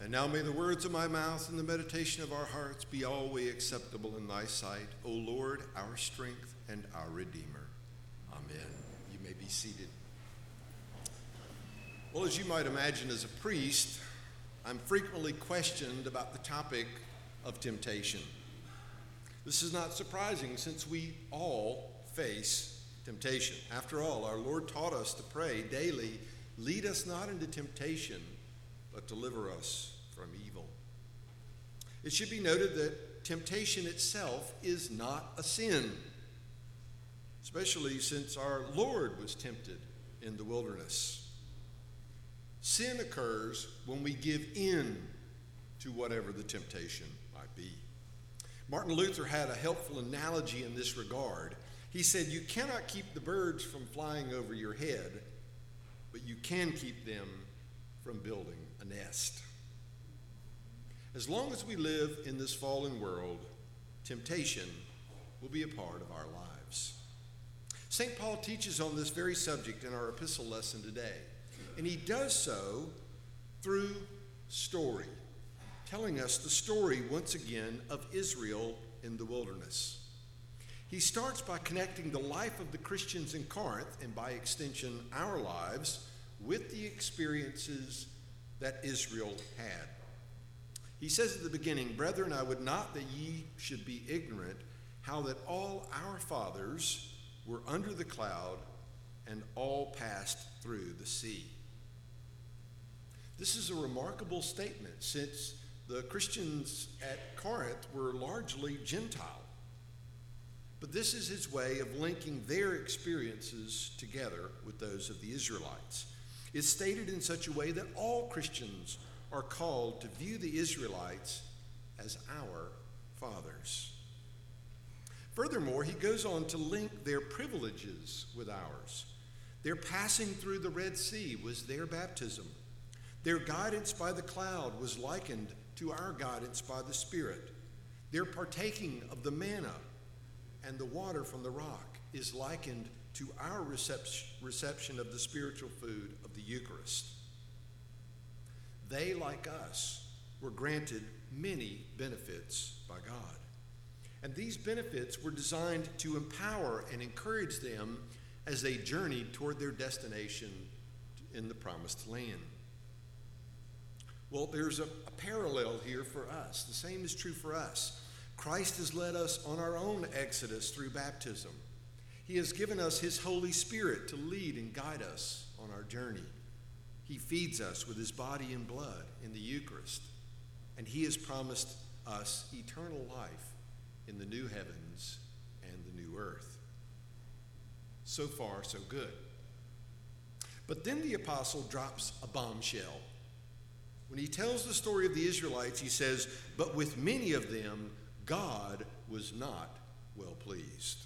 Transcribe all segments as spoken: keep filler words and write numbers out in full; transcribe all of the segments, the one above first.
And now may the words of my mouth and the meditation of our hearts be always acceptable in thy sight, O Lord, our strength and our Redeemer. Amen. You may be seated. Well, as you might imagine, as a priest, I'm frequently questioned about the topic of temptation. This is not surprising since we all face temptation. After all, our Lord taught us to pray daily, lead us not into temptation, but deliver us from evil. It should be noted that temptation itself is not a sin, especially since our Lord was tempted in the wilderness. Sin occurs when we give in to whatever the temptation might be. Martin Luther had a helpful analogy in this regard. He said, you cannot keep the birds from flying over your head, but you can keep them from building a nest. As long as we live in this fallen world, temptation will be a part of our lives. Saint Paul teaches on this very subject in our epistle lesson today, and he does so through story, telling us the story once again of Israel in the wilderness. He starts by connecting the life of the Christians in Corinth, and by extension our lives, with the experiences that Israel had. He says at the beginning, brethren, I would not that ye should be ignorant how that all our fathers were under the cloud and all passed through the sea. This is a remarkable statement since the Christians at Corinth were largely Gentile. But this is his way of linking their experiences together with those of the Israelites. It's stated in such a way that all Christians are called to view the Israelites as our fathers. Furthermore, he goes on to link their privileges with ours. Their passing through the Red Sea was their baptism. Their guidance by the cloud was likened to our guidance by the Spirit. Their partaking of the manna and the water from the rock is likened to our reception of the spiritual food of the Eucharist. They, like us, were granted many benefits by God. And these benefits were designed to empower and encourage them as they journeyed toward their destination in the promised land. Well, there's a, a parallel here for us. The same is true for us. Christ has led us on our own exodus through baptism. He has given us his Holy Spirit to lead and guide us on our journey. He feeds us with his body and blood in the Eucharist, and he has promised us eternal life in the new heavens and the new earth. So far, so good. But then the apostle drops a bombshell. When he tells the story of the Israelites, he says, but with many of them, God was not well pleased.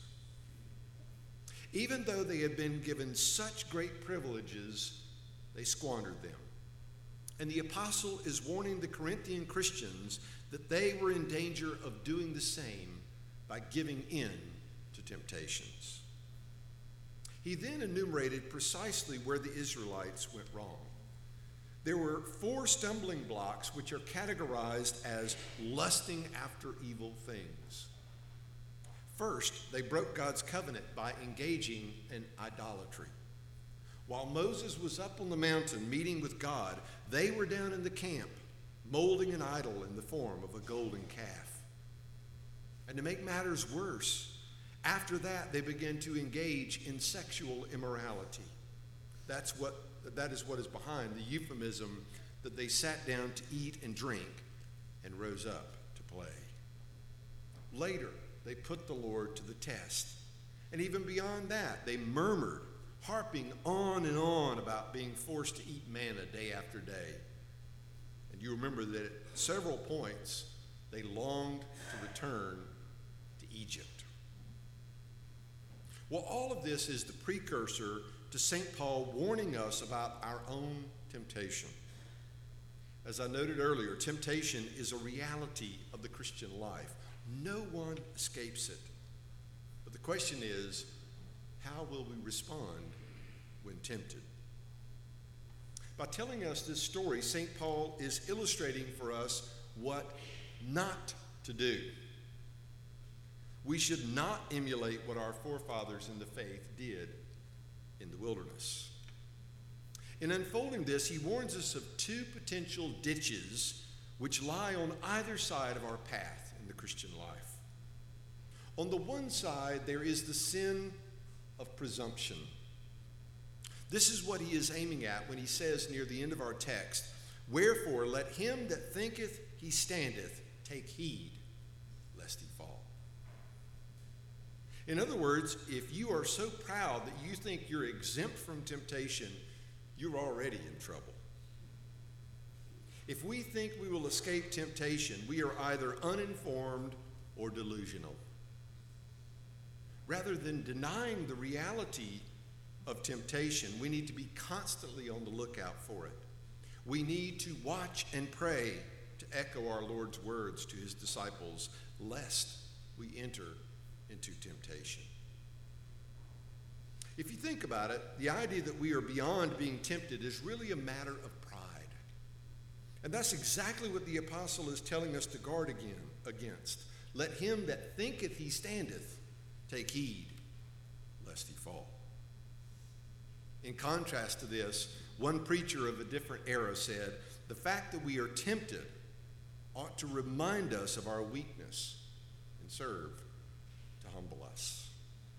Even though they had been given such great privileges, they squandered them. And the apostle is warning the Corinthian Christians that they were in danger of doing the same by giving in to temptations. He then enumerated precisely where the Israelites went wrong. There were four stumbling blocks which are categorized as lusting after evil things. First, they broke God's covenant by engaging in idolatry. While Moses was up on the mountain meeting with God, they were down in the camp molding an idol in the form of a golden calf. And to make matters worse, after that they began to engage in sexual immorality. That's what, that is what is behind the euphemism that they sat down to eat and drink and rose up to play. Later, they put the Lord to the test. And even beyond that, they murmured, harping on and on about being forced to eat manna day after day. And you remember that at several points, they longed to return to Egypt. Well, all of this is the precursor to Saint Paul warning us about our own temptation. As I noted earlier, temptation is a reality of the Christian life. No one escapes it. But the question is, how will we respond when tempted? By telling us this story, Saint Paul is illustrating for us what not to do. We should not emulate what our forefathers in the faith did in the wilderness. In unfolding this, he warns us of two potential ditches which lie on either side of our path in the Christian life. On the one side, there is the sin of presumption. This is what he is aiming at when he says near the end of our text, "Wherefore let him that thinketh he standeth take heed, lest he fall." In other words, if you are so proud that you think you're exempt from temptation, you're already in trouble. If we think we will escape temptation, we are either uninformed or delusional. Rather than denying the reality of temptation, we need to be constantly on the lookout for it. We need to watch and pray to echo our Lord's words to his disciples, lest we enter into temptation. If you think about it, the idea that we are beyond being tempted is really a matter of pride. And that's exactly what the apostle is telling us to guard again against. Let him that thinketh he standeth take heed, lest he fall. In contrast to this, one preacher of a different era said, the fact that we are tempted ought to remind us of our weakness and serve to humble us.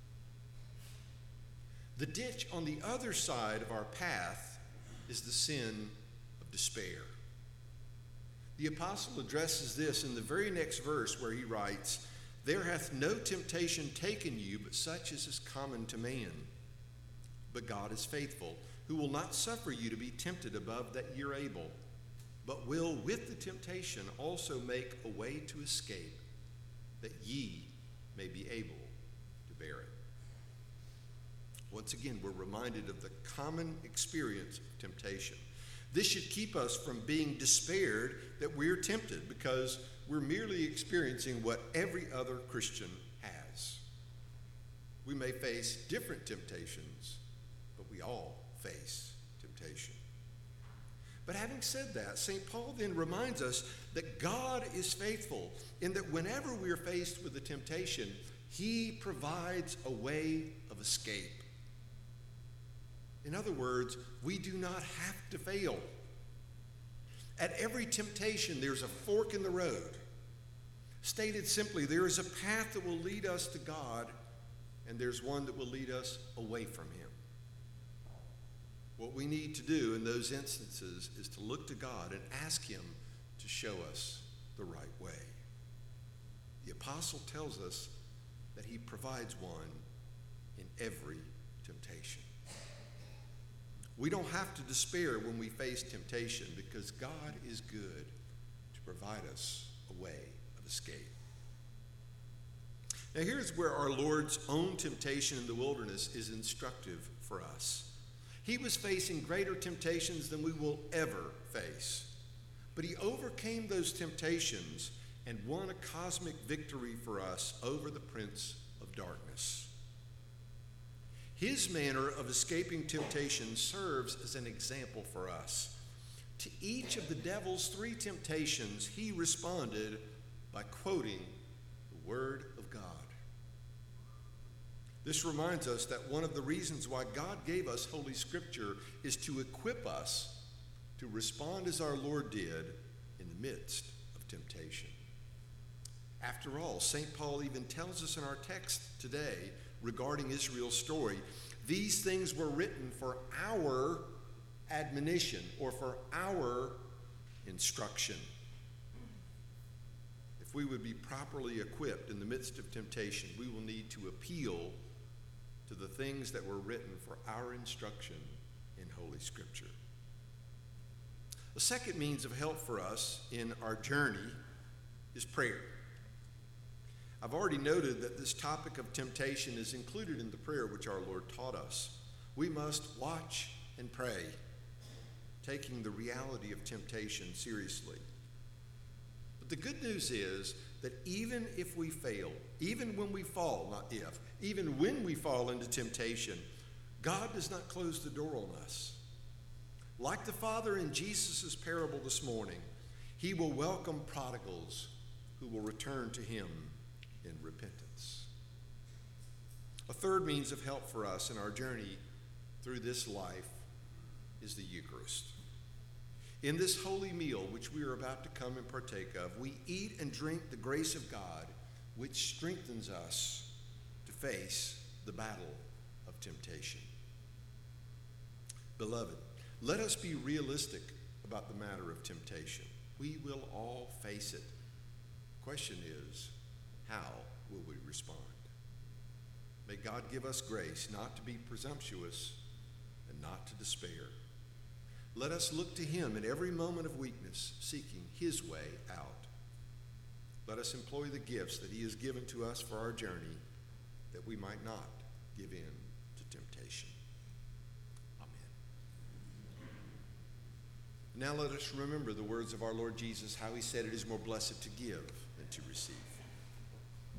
The ditch on the other side of our path is the sin of despair. The apostle addresses this in the very next verse where he writes, "There hath no temptation taken you but such as is common to man. But God is faithful, who will not suffer you to be tempted above that ye are able, but will with the temptation also make a way to escape, that ye may be able to bear it." Once again, we're reminded of the common experience of temptation. This should keep us from being despaired that we're tempted, because we're merely experiencing what every other Christian has. We may face different temptations, but we all face temptation. But having said that, Saint Paul then reminds us that God is faithful in that whenever we are faced with a temptation, he provides a way of escape. In other words, we do not have to fail. At every temptation, there's a fork in the road. Stated simply, there is a path that will lead us to God, and there's one that will lead us away from him. What we need to do in those instances is to look to God and ask him to show us the right way. The apostle tells us that he provides one in every temptation. We don't have to despair when we face temptation, because God is good to provide us a way of escape. Now here's where our Lord's own temptation in the wilderness is instructive for us. He was facing greater temptations than we will ever face, but he overcame those temptations and won a cosmic victory for us over the prince of darkness. His manner of escaping temptation serves as an example for us. To each of the devil's three temptations, he responded by quoting the Word of God. This reminds us that one of the reasons why God gave us Holy Scripture is to equip us to respond as our Lord did in the midst of temptation. After all, Saint Paul even tells us in our text today regarding Israel's story, these things were written for our admonition, or for our instruction. If we would be properly equipped in the midst of temptation, we will need to appeal to the things that were written for our instruction in Holy Scripture. The second means of help for us in our journey is prayer. I've already noted that this topic of temptation is included in the prayer which our Lord taught us. We must watch and pray, taking the reality of temptation seriously. But the good news is that even if we fail, even when we fall, not if, even when we fall into temptation, God does not close the door on us. Like the Father in Jesus' parable this morning, he will welcome prodigals who will return to him in repentance. A third means of help for us in our journey through this life is the Eucharist. In this holy meal which we are about to come and partake of, we eat and drink the grace of God, which strengthens us to face the battle of temptation. Beloved, let us be realistic about the matter of temptation. We will all face it. The question is, how will we respond? May God give us grace not to be presumptuous and not to despair. Let us look to him in every moment of weakness, seeking his way out. Let us employ the gifts that he has given to us for our journey, that we might not give in to temptation. Now let us remember the words of our Lord Jesus, how he said it is more blessed to give than to receive.